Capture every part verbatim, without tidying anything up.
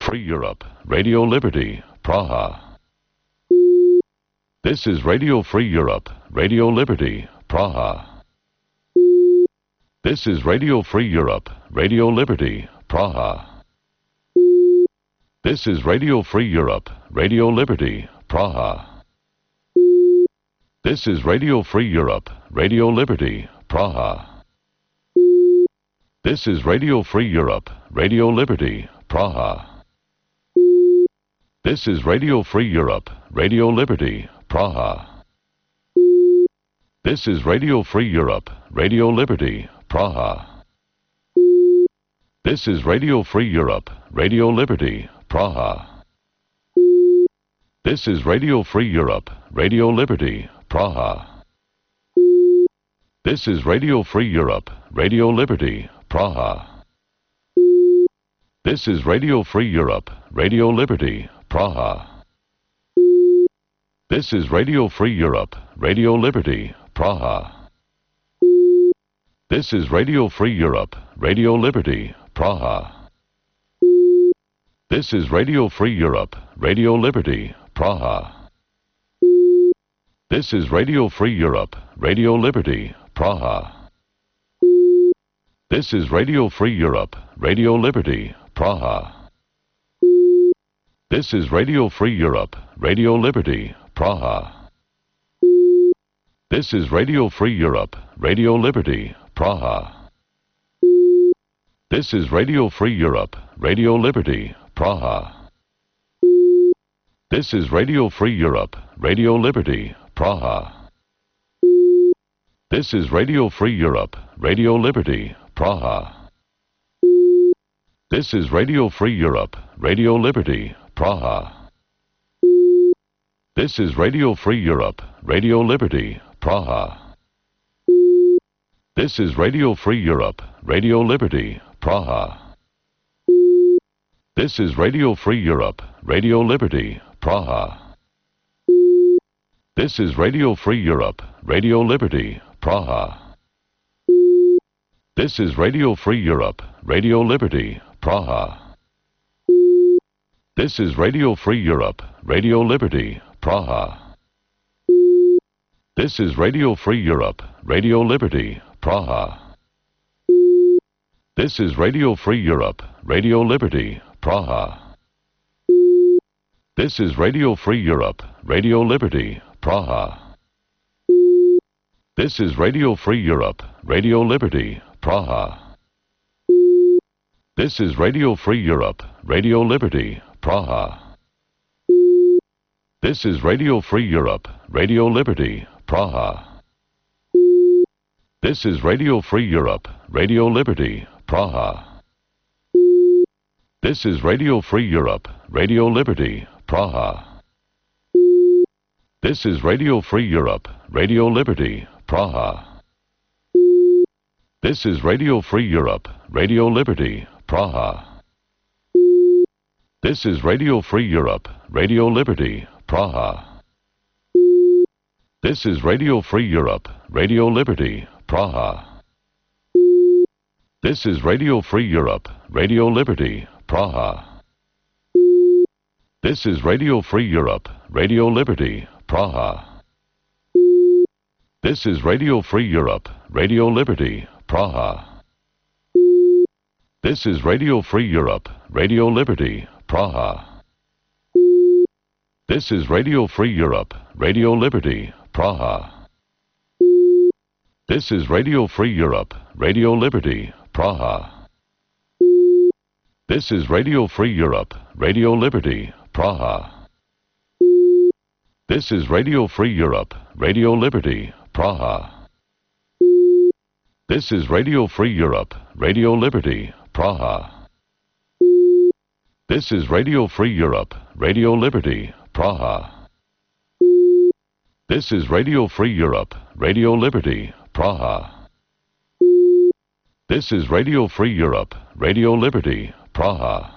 Free Europe, Radio Liberty, Praha. This is Radio Free Europe, Radio Liberty, Praha. This is Radio Free Europe, Radio Liberty, Praha. This is Radio Free Europe, Radio Liberty, Praha. This is Radio Free Europe, Radio Liberty, Praha. This is Radio Free Europe, Radio Liberty, Praha. This is Radio Free Europe, Radio Liberty, Praha. This is Radio Free Europe, Radio Liberty, Praha. This is Radio Free Europe, Radio Liberty, Praha. This is Radio Free Europe, Radio Liberty, Praha. This is Radio Free Europe, Radio Liberty, Praha. This is Radio Free Europe, Radio Liberty, Praha. This is Radio Free Europe, Radio Liberty, Praha. This is Radio Free Europe, Radio Liberty, Praha. This is Radio Free Europe, Radio Liberty, Praha. This is Radio Free Europe, Radio Liberty, Praha. This is Radio Free Europe, Radio Liberty, Praha. This is Radio Free Europe, Radio Liberty, Praha. This is Radio Free Europe, Radio Liberty, Praha. This is Radio Free Europe, Radio Liberty, Praha. This is Radio Free Europe, Radio Liberty, Praha. This is Radio Free Europe, Radio Liberty, Praha. This is Radio Free Europe, Radio Liberty, Praha. This is Radio Free Europe, Radio Liberty, Praha. This is Radio Free Europe, Radio Liberty, Praha. This is Radio Free Europe, Radio Liberty, Praha. This is Radio Free Europe, Radio Liberty, Praha. This is Radio Free Europe, Radio Liberty, Praha. This is Radio Free Europe, Radio Liberty, Praha. This is Radio Free Europe, Radio Liberty, Praha. This is Radio Free Europe, Radio Liberty, Praha. This is Radio Free Europe, Radio Liberty, Praha. This is Radio Free Europe, Radio Liberty, Praha. This is Radio Free Europe, Radio Liberty, Praha. This is Radio Free Europe, Radio Liberty, Praha. This is Radio Free Europe, Radio Liberty, Praha. This is Radio Free Europe, Radio Liberty, Praha. This is Radio Free Europe, Radio Liberty, Praha. This is Radio Free Europe, Radio Liberty, Praha. This is Radio Free Europe, Radio Liberty, Praha. This is Radio Free Europe, Radio Liberty, Praha. This is Radio Free Europe, Radio Liberty, Praha. This is Radio Free Europe, Radio Liberty, Praha. This is Radio Free Europe, Radio Liberty, Praha. This is Radio Free Europe, Radio Liberty, Praha. This is Radio Free Europe, Radio Liberty, Praha. This is Radio Free Europe, Radio Liberty, Praha. This is Radio Free Europe, Radio Liberty, Praha. This is Radio Free Europe, Radio Liberty, Praha. This is Radio Free Europe, Radio Liberty, Praha. This is Radio Free Europe, Radio Liberty, Praha. This is Radio Free Europe, Radio Liberty, Praha. This is Radio Free Europe, Radio Liberty, Praha.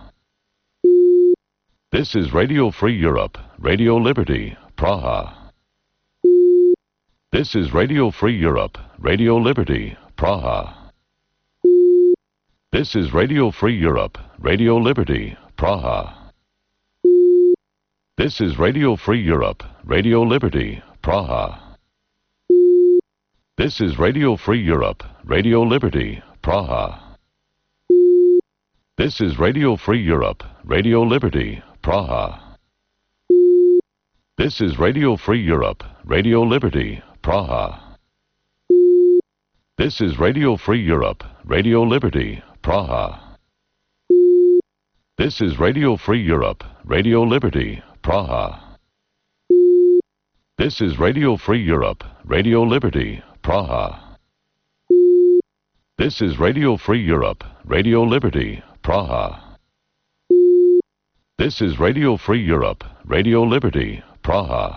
This is Radio Free Europe, Radio Liberty, Praha. This is Radio Free Europe, Radio Liberty, Praha. This is Radio Free Europe, Radio Liberty, Praha. This is Radio Free Europe, Radio Liberty, Praha. This is Radio Free Europe, Radio Liberty, Praha. This is Radio Free Europe, Radio Liberty, Praha. This is Radio Free Europe, Radio Liberty, Praha. This is Radio Free Europe, Radio Liberty, Praha. This is Radio Free Europe, Radio Liberty, Praha. This is Radio Free Europe, Radio Liberty, Praha. This is Radio Free Europe, Radio Liberty, Praha. This is Radio Free Europe, Radio Liberty, Praha.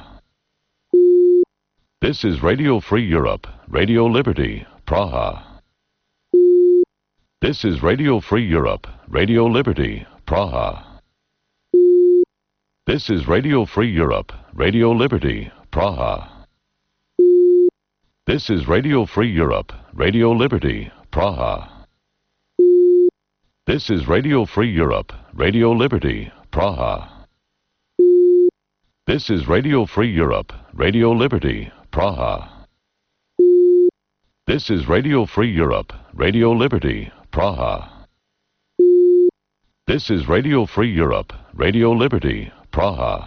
This is Radio Free Europe, Radio Liberty, Praha. This is Radio Free Europe, Radio Liberty, Praha. This is Radio Free Europe, Radio Liberty, Praha. This is Radio Free Europe, Radio Liberty, Praha. This is Radio Free Europe, Radio Liberty, Praha. This is Radio Free Europe, Radio Liberty, Praha. This is Radio Free Europe, Radio Liberty, Praha. This is Radio Free Europe, Radio Liberty, Praha.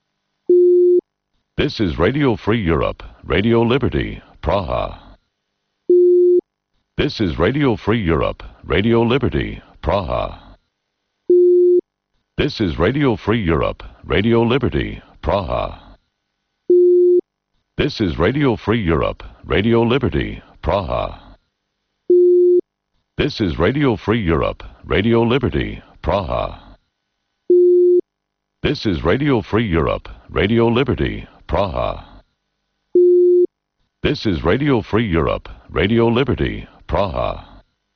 This is Radio Free Europe, Radio Liberty, Praha. This is Radio Free Europe, Radio Liberty, Praha. This is Radio Free Europe, Radio Liberty, Praha. This is Radio Free Europe, Radio Liberty, Praha. This is Radio Free Europe, Radio Liberty, Praha. This is Radio Free Europe, Radio Liberty, Praha. This is Radio Free Europe, Radio Liberty, Praha.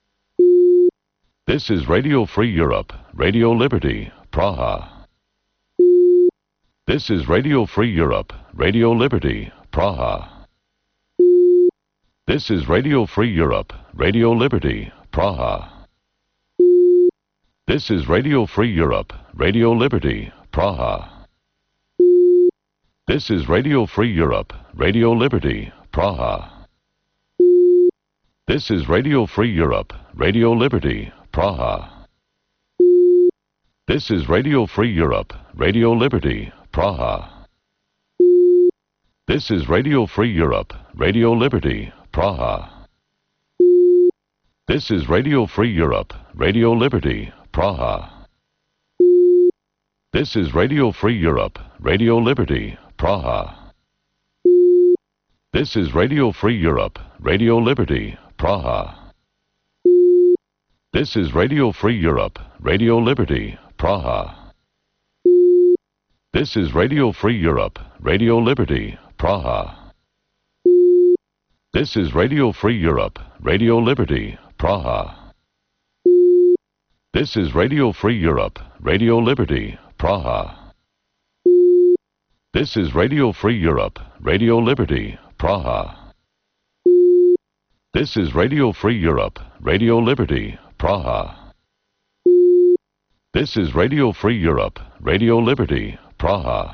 This is Radio Free Europe, Radio Liberty, Praha. This is Radio Free Europe, Radio Liberty, Praha. This is Radio Free Europe, Radio Liberty, Praha. This is Radio Free Europe, Radio Liberty, Praha. This is Radio Free Europe, Radio Liberty, Praha. This is Radio Free Europe, Radio Liberty, Praha. This is Radio Free Europe, Radio Liberty, Praha. This is Radio Free Europe, Radio Liberty, Praha. This is Radio Free Europe, Radio Liberty, Praha. This is Radio Free Europe, Radio Liberty, Praha. This is Radio Free Europe, Radio Liberty, Praha. This is Radio Free Europe, Radio Liberty, Praha. This is Radio Free Europe, Radio Liberty, Praha. This is Radio Free Europe, Radio Liberty, Praha. This is Radio Free Europe, Radio Liberty, Praha. This is Radio Free Europe, Radio Liberty, Praha. This is Radio Free Europe, Radio Liberty, Praha. This is Radio Free Europe, Radio Liberty, Praha.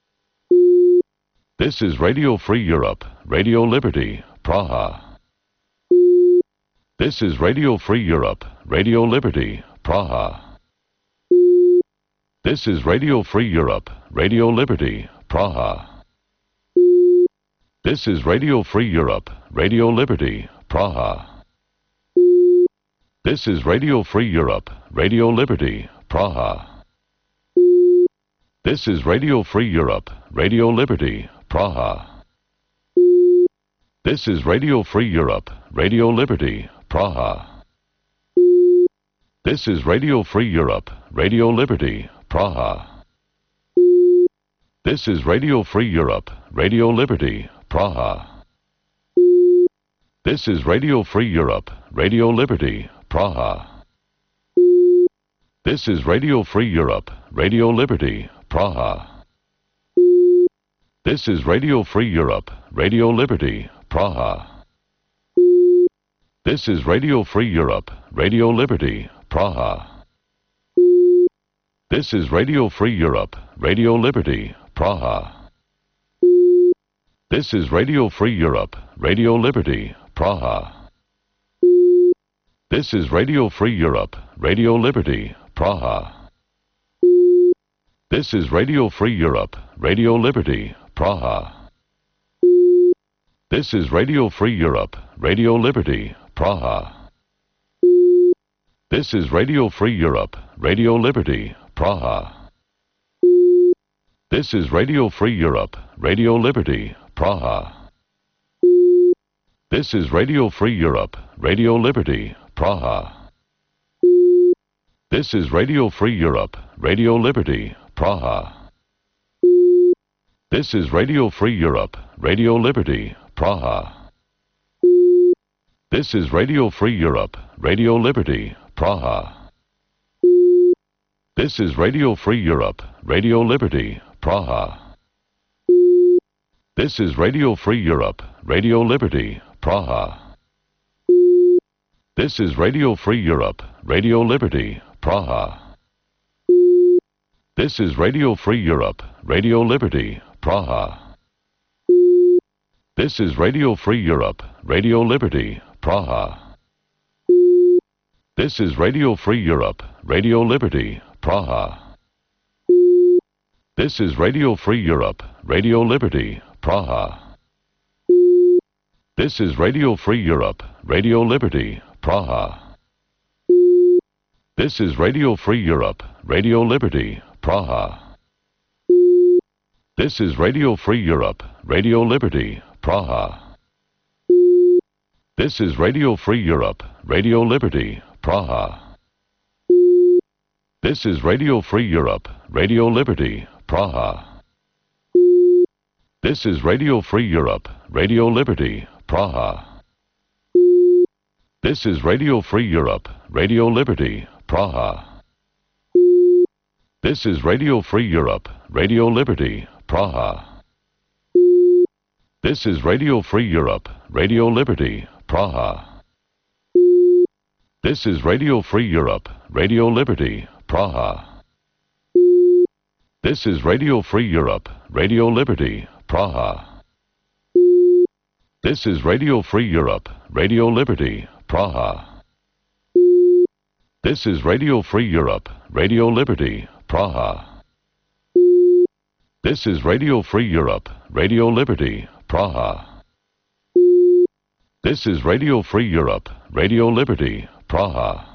This is Radio Free Europe, Radio Liberty, Praha. This is Radio Free Europe, Radio Liberty, Praha. This is Radio Free Europe, Radio Liberty, Praha. This is Radio Free Europe, Radio Liberty, Praha. This is Radio Free Europe, Radio Liberty, Praha. This is Radio Free Europe, Radio Liberty, Praha. This is Radio Free Europe, Radio Liberty, Praha. This is Radio Free Europe, Radio Liberty, Praha. This is Radio Free Europe, Radio Liberty, Praha. This is Radio Free Europe, Radio Liberty, Praha. This is Radio Free Europe, Radio Liberty, Praha. This is Radio Free Europe, Radio Liberty, Praha. This is Radio Free Europe, Radio Liberty, Praha. This is Radio Free Europe, Radio Liberty, Praha. This is Radio Free Europe, Radio Liberty, Praha. This is Radio Free Europe, Radio Liberty, Praha. This is Radio Free Europe, Radio Liberty, Praha. This is Radio Free Europe, Radio Liberty, Praha. This is Radio Free Europe, Radio Liberty, Praha. This is Radio Free Europe, Radio Liberty, Praha. This is Radio Free Europe, Radio Liberty, Praha. This is Radio Free Europe, Radio Liberty, Praha. This is Radio Free Europe, Radio Liberty, Praha. This is Radio Free Europe, Radio Liberty, Praha. This is Radio Free Europe, Radio Liberty, Praha. This is Radio Free Europe, Radio Liberty, Praha. This is Radio Free Europe, Radio Liberty, Praha. This is Radio Free Europe, Radio Liberty, Praha. This is Radio Free Europe, Radio Liberty, Praha. This is Radio Free Europe, Radio Liberty, Praha. This is Radio Free Europe, Radio Liberty, Praha. This is Radio Free Europe, Radio Liberty, Praha. This is Radio Free Europe, Radio Liberty, Praha. This is Radio Free Europe, Radio Liberty, Praha. This is Radio Free Europe, Radio Liberty, Praha. This is Radio Free Europe, Radio Liberty, Praha. This is Radio Free Europe, Radio Liberty, Praha. This is Radio Free Europe, Radio Liberty, Praha. This is Radio Free Europe, Radio Liberty, Praha. This is Radio Free Europe, Radio Liberty, Praha. This is Radio Free Europe, Radio Liberty, Praha. This is Radio Free Europe, Radio Liberty, Praha. This is Radio Free Europe, Radio Liberty, Praha. This is Radio Free Europe, Radio Liberty, Praha. This is Radio Free Europe, Radio Liberty, Praha. This is Radio Free Europe, Radio Liberty, Praha.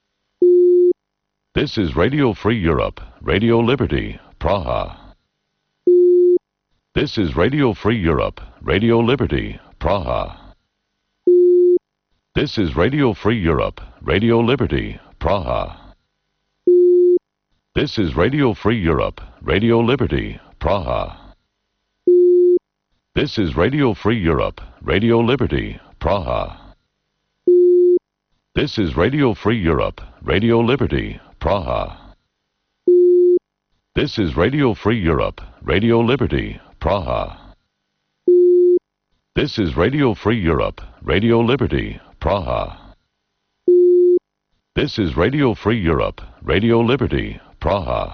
This is Radio Free Europe, Radio Liberty, Praha. This is Radio Free Europe, Radio Liberty, Praha. This is Radio Free Europe, Radio Liberty, Praha. This is Radio Free Europe, Radio Liberty, Praha. This is Radio Free Europe, Radio Liberty, Praha. This is Radio Free Europe, Radio Liberty, Praha. This is Radio Free Europe, Radio Liberty, Praha. This is Radio Free Europe, Radio Liberty, Praha. This is Radio Free Europe, Radio Liberty, Praha.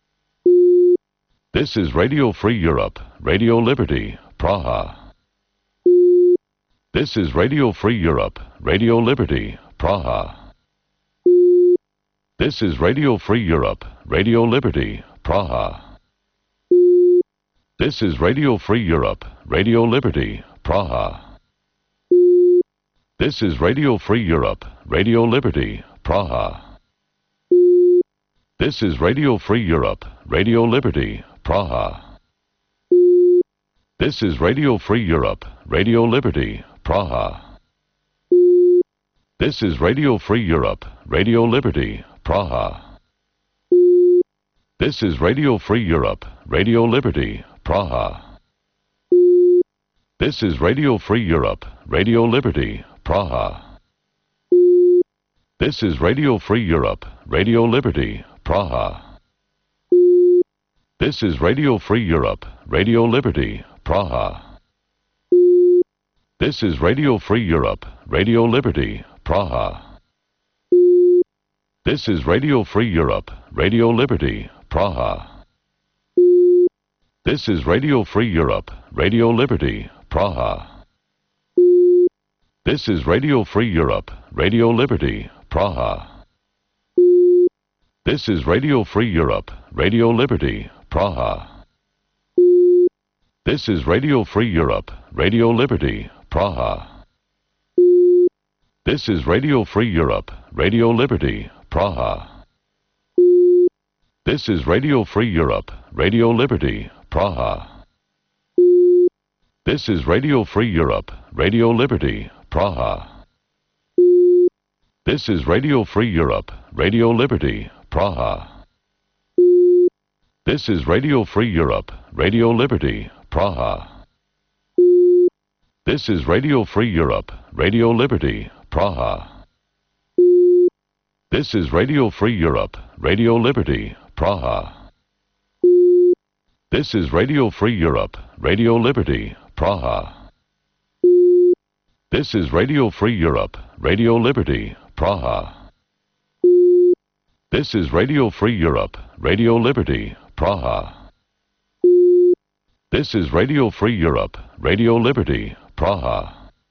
This is Radio Free Europe, Radio Liberty, Praha. This is Radio Free Europe, Radio Liberty, Praha. This is Radio Free Europe, Radio Liberty, Praha. This is Radio Free Europe, Radio Liberty, Praha. This is Radio Free Europe, Radio Liberty, Praha. This is Radio Free Europe, Radio Liberty, Praha. This is Radio Free Europe, Radio Liberty, Praha. This is Radio Free Europe, Radio Liberty, Praha. This is Radio Free Europe, Radio Liberty, Praha. This is Radio Free Europe, Radio Liberty, Praha. This is Radio Free Europe, Radio Liberty, Praha. This is Radio Free Europe, Radio Liberty, Praha. This is Radio Free Europe, Radio Liberty, Praha. This is Radio Free Europe, Radio Liberty, Praha. This is Radio Free Europe, Radio Liberty, Praha. This is Radio Free Europe, Radio Liberty, Praha. This is Radio Free Europe, Radio Liberty, Praha. This is Radio Free Europe, Radio Liberty, Praha. This is Radio Free Europe, Radio Liberty, Praha. This is Radio Free Europe, Radio Liberty, Praha. This is Radio Free Europe, Radio Liberty, Praha. This is Radio Free Europe, Radio Liberty, Praha. This is Radio Free Europe, Radio Liberty, Praha. This is Radio Free Europe, Radio Liberty, Praha. This is Radio Free Europe, Radio Liberty, Praha. This is Radio Free Europe, Radio Liberty, Praha. This is Radio Free Europe, Radio Liberty, Praha. This is Radio Free Europe, Radio Liberty, Praha. This is Radio Free Europe, Radio Liberty, Praha.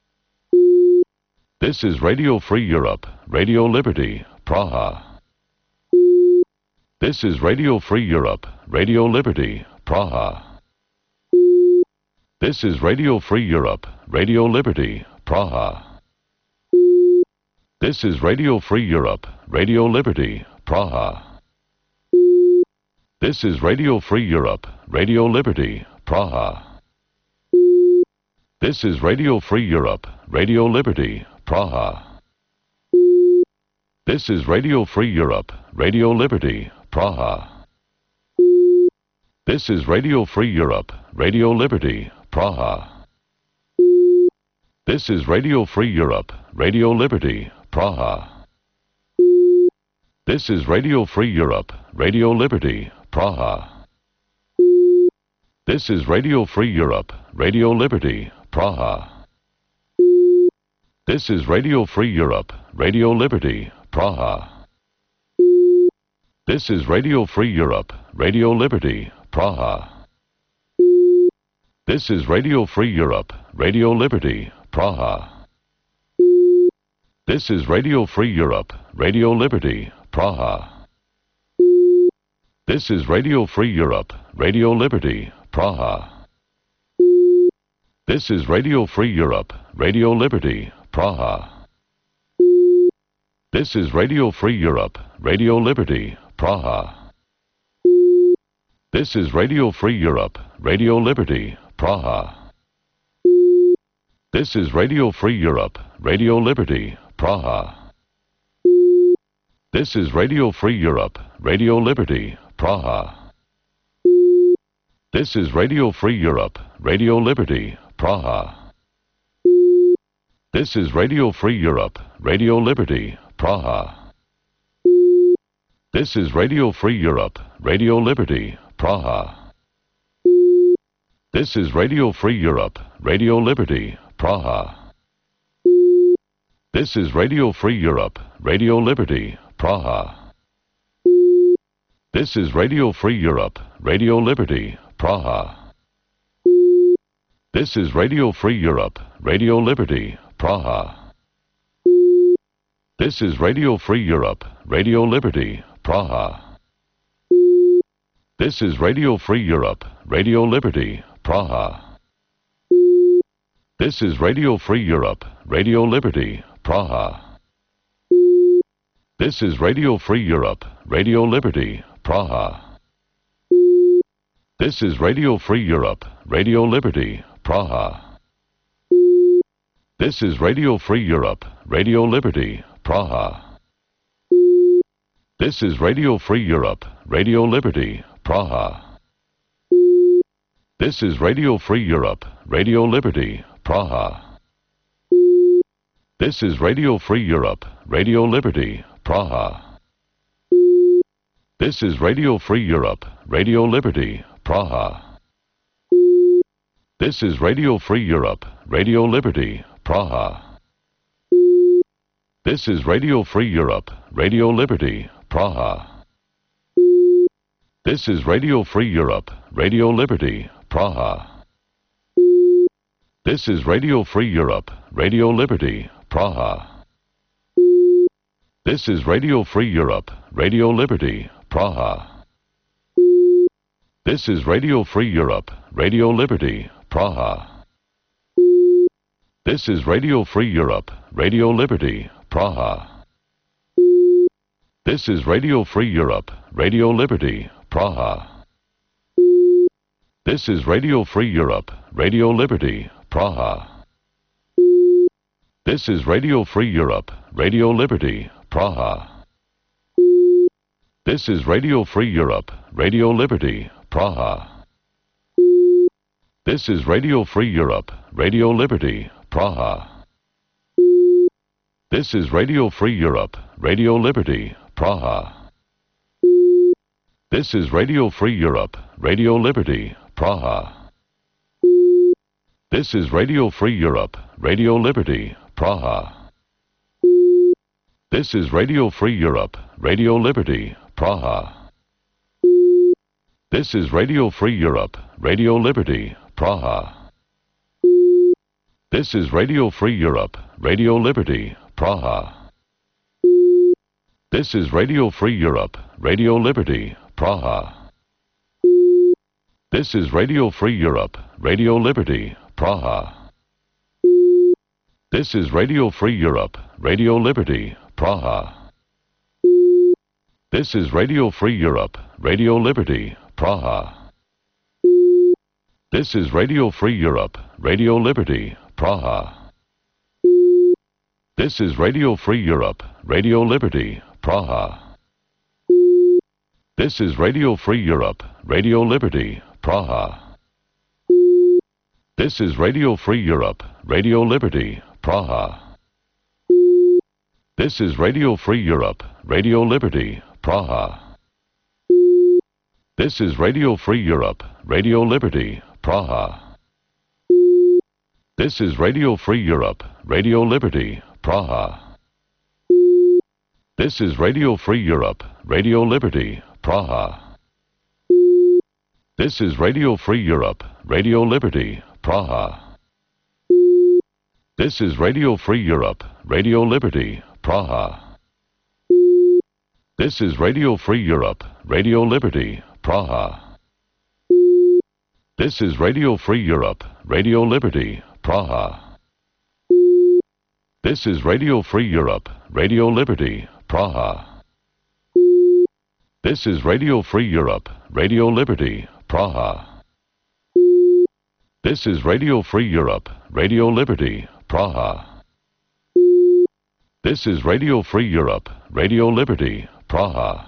This is Radio Free Europe, Radio Liberty, Praha. This is Radio Free Europe, Radio Liberty, Praha. This is Radio Free Europe, Radio Liberty, Praha. This is Radio Free Europe, Radio Liberty, Praha. This is Radio Free Europe, Radio Liberty, Praha. This is Radio Free Europe, Radio Liberty, Praha. This is Radio Free Europe, Radio Liberty, Praha. This is Radio Free Europe, Radio Liberty, Praha. This is Radio Free Europe, Radio Liberty, Praha. This is Radio Free Europe, Radio Liberty, Praha. This is Radio Free Europe, Radio Liberty, Praha. This is Radio Free Europe, Radio Liberty, Praha. This is Radio Free Europe, Radio Liberty, Praha. This is Radio Free Europe, Radio Liberty, Praha. This is Radio Free Europe, Radio Liberty, Praha. This is Radio Free Europe, Radio Liberty, Praha. This is Radio Free Europe, Radio Liberty, Praha. This is Radio Free Europe, Radio Liberty, Praha. This is Radio Free Europe, Radio Liberty, Praha. This is Radio Free Europe, Radio Liberty, Praha. This is Radio Free Europe, Radio Liberty, Praha. This is Radio Free Europe, Radio Liberty, Praha. This is Radio Free Europe, Radio Liberty, Praha. This is Radio Free Europe, Radio Liberty, Praha. This is Radio Free Europe, Radio Liberty, Praha. This is Radio Free Europe, Radio Liberty, Praha. This is Radio Free Europe, Radio Liberty, Praha. This is Radio Free Europe, Radio Liberty, Praha. This is Radio Free Europe, Radio Liberty, Praha. This is Radio Free Europe, Radio Liberty, Praha. This is Radio Free Europe, Radio Liberty, Praha. This is Radio Free Europe, Radio Liberty, Praha. This is Radio Free Europe, Radio Liberty, Praha. This is Radio Free Europe, Radio Liberty, Praha. This is Radio Free Europe, Radio Liberty, Praha. This is Radio Free Europe, Radio Liberty, Praha. This is Radio Free Europe, Radio Liberty, Praha. This is Radio Free Europe, Radio Liberty, Praha. This is Radio Free Europe, Radio Liberty, Praha. This is Radio Free Europe, Radio Liberty, Praha. This is Radio Free Europe, Radio Liberty, Praha. This is Radio Free Europe, Radio Liberty, Praha. This is Radio Free Europe, Radio Liberty, Praha. This is Radio Free Europe, Radio Liberty, Praha. This is Radio Free Europe, Radio Liberty, Praha. This is Radio Free Europe, Radio Liberty, Praha. This is Radio Free Europe, Radio Liberty, Praha. This is Radio Free Europe, Radio Liberty, Praha. This is Radio Free Europe, Radio Liberty, Praha. This is Radio Free Europe, Radio Liberty, Praha. This is Radio Free Europe, Radio Liberty, Praha. This is Radio Free Europe, Radio Liberty, Praha. This is Radio Free Europe, Radio Liberty, Praha. This is Radio Free Europe, Radio Liberty, Praha. This is Radio Free Europe, Radio Liberty, Praha. This is Radio Free Europe, Radio Liberty, Praha. This is Radio Free Europe, Radio Liberty, Praha. This is Radio Free Europe, Radio Liberty, Praha. This is Radio Free Europe, Radio Liberty, Praha. This is Radio Free Europe, Radio Liberty, Praha. This is Radio Free Europe, Radio Liberty, Praha. This is Radio Free Europe, Radio Liberty, Praha. This is Radio Free Europe, Radio Liberty, Praha. This is Radio Free Europe, Radio Liberty, Praha. This is Radio Free Europe, Radio Liberty, Praha. This is Radio Free Europe, Radio Liberty, Praha. This is Radio Free Europe, Radio Liberty, Praha. This is Radio Free Europe, Radio Liberty, Praha. This is Radio Free Europe, Radio Liberty, Praha. This is Radio Free Europe, Radio Liberty, Praha. This is Radio Free Europe, Radio Liberty, Praha. This is Radio Free Europe, Radio Liberty, Praha. This is Radio Free Europe, Radio Liberty, Praha. This is Radio Free Europe, Radio Liberty, Praha. This is Radio Free Europe, Radio Liberty, Praha. This is Radio Free Europe, Radio Liberty, Praha.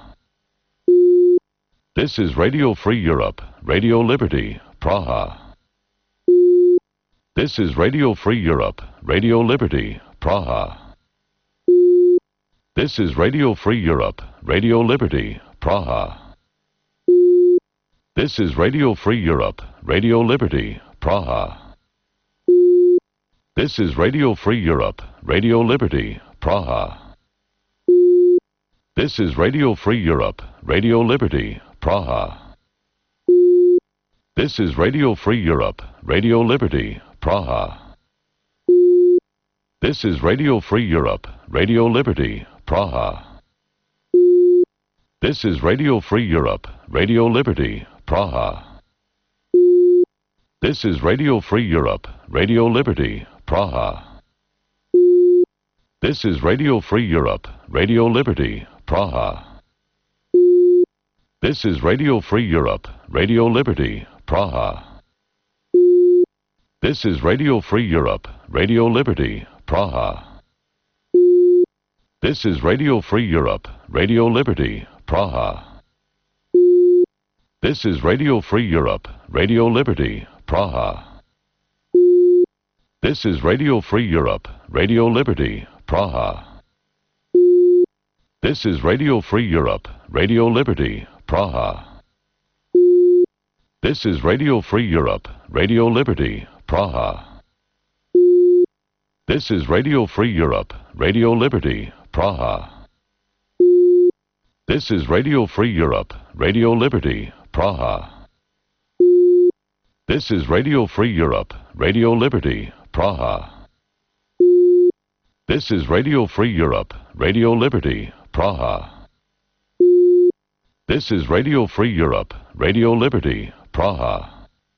This is Radio Free Europe, Radio Liberty, Praha. This is Radio Free Europe, Radio Liberty, Praha. This is Radio Free Europe, Radio Liberty, Praha. This is Radio Free Europe, Radio Liberty, Praha. This is Radio Free Europe, Radio Liberty, Praha. This is Radio Free Europe, Radio Liberty, Praha. This is Radio Free Europe, Radio Liberty, Praha. This is Radio Free Europe, Radio Liberty, Praha. This is Radio Free Europe, Radio Liberty, Praha. This is Radio Free Europe, Radio Liberty, Praha. This is Radio Free Europe, Radio Liberty, Praha. This is Radio Free Europe, Radio Liberty, Praha. This is Radio Free Europe, Radio Liberty, Praha. This is Radio Free Europe, Radio Liberty, Praha. This is Radio Free Europe, Radio Liberty, Praha. This is Radio Free Europe, Radio Liberty, Praha. This is Radio Free Europe, Radio Liberty, Praha. This is Radio Free Europe, Radio Liberty, Praha. This is Radio Free Europe, Radio Liberty, Praha. This is Radio Free Europe, Radio Liberty, Praha. This is Radio Free Europe, Radio Liberty, Praha. This is Radio Free Europe, Radio Liberty, Praha. This is Radio Free Europe, Radio Liberty, Praha.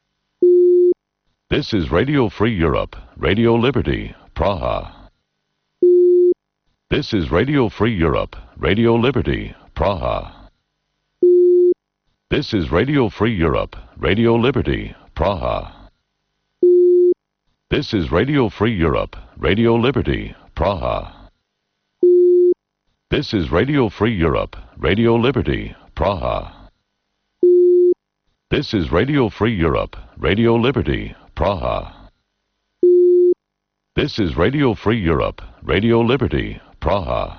This is Radio Free Europe, Radio Liberty, Praha. This is Radio Free Europe, Radio Liberty, Praha. This is Radio Free Europe, Radio Liberty, Praha. This is Radio Free Europe, Radio Liberty, Praha. This is Radio Free Europe, Radio Liberty, Praha. This is Radio Free Europe, Radio Liberty, Praha. This is Radio Free Europe, Radio Liberty, Praha.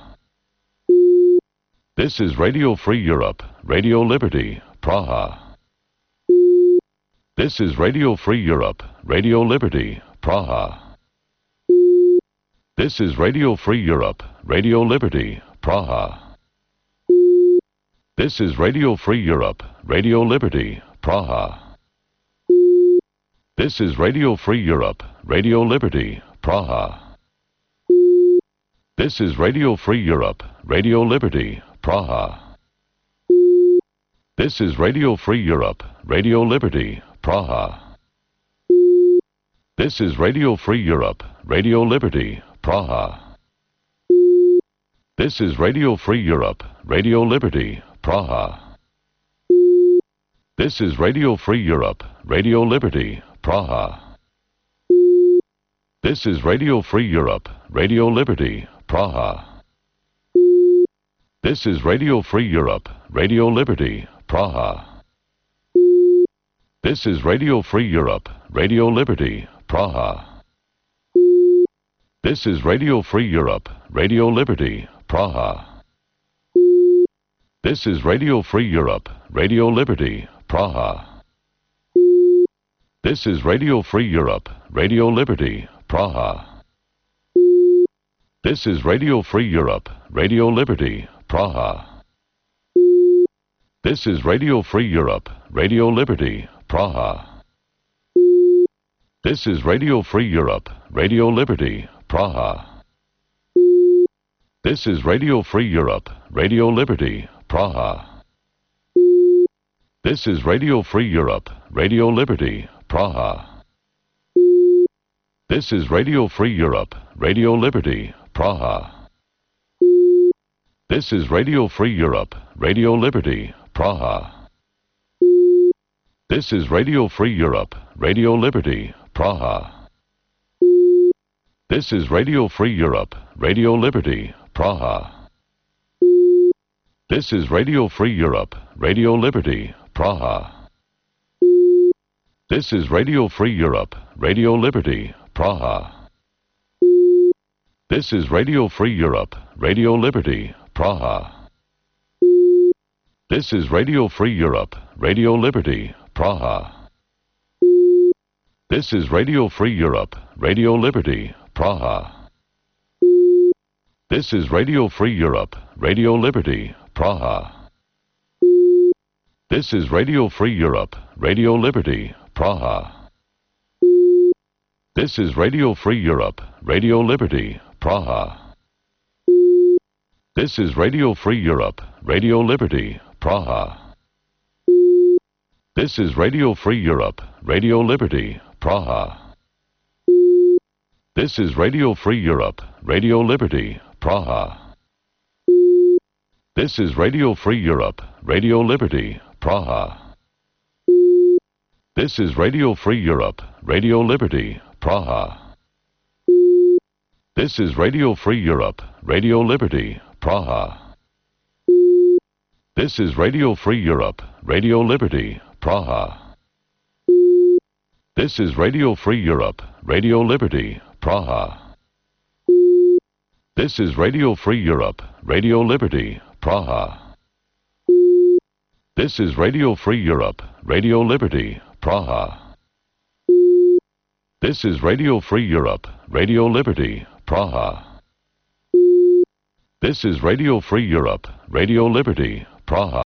This is Radio Free Europe, Radio Liberty, Praha. This is Radio Free Europe, Radio Liberty, Praha. This is Radio Free Europe, Radio Liberty, Praha. This is Radio Free Europe, Radio Liberty, Praha. This is Radio Free Europe, Radio Liberty, Praha. This is Radio Free Europe, Radio Liberty, Praha. This is Radio Free Europe, Radio Liberty, Praha. This is Radio Free Europe, Radio Liberty, Praha. This is Radio Free Europe, Radio Liberty, Praha. This is Radio Free Europe, Radio Liberty, Praha. This is Radio Free Europe, Radio Liberty, Praha. This is Radio Free Europe, Radio Liberty, Praha. This is Radio Free Europe, Radio Liberty, Praha. This is Radio Free Europe, Radio Liberty, Praha. This is Radio Free Europe, Radio Liberty, Praha. This is Radio Free Europe, Radio Liberty, Praha. This is Radio Free Europe, Radio Liberty, Praha. This is Radio Free Europe, Radio Liberty, Praha. This is Radio Free Europe, Radio Liberty, Praha. This is Radio Free Europe, Radio Liberty, Praha. This is Radio Free Europe, Radio Liberty, Praha. This is Radio Free Europe, Radio Liberty, Praha. This is Radio Free Europe, Radio Liberty, Praha. This is Radio Free Europe, Radio Liberty, Praha. This is Radio Free Europe, Radio Liberty, Praha. This is Radio Free Europe, Radio Liberty, Praha. This is Radio Free Europe, Radio Liberty, Praha. This is Radio Free Europe, Radio Liberty, Praha. This is Radio Free Europe, Radio Liberty, Praha. This is Radio Free Europe, Radio Liberty, Praha. This is Radio Free Europe, Radio Liberty, Praha. This is Radio Free Europe, Radio Liberty, Praha. This is Radio Free Europe, Radio Liberty, Praha. This is Radio Free Europe, Radio Liberty, Praha. This is Radio Free Europe, Radio Liberty, Praha. This is Radio Free Europe, Radio Liberty, Praha. This is Radio Free Europe, Radio Liberty, Praha. This is Radio Free Europe, Radio Liberty, Praha. This is Radio Free Europe, Radio Liberty, Praha. This is Radio Free Europe, Radio Liberty, Praha. This is Radio Free Europe, Radio Liberty, Praha. This is Radio Free Europe, Radio Liberty, Praha. This is Radio Free Europe, Radio Liberty, Praha. This is Radio Free Europe, Radio Liberty, Praha. This is Radio Free Europe, Radio Liberty, Praha.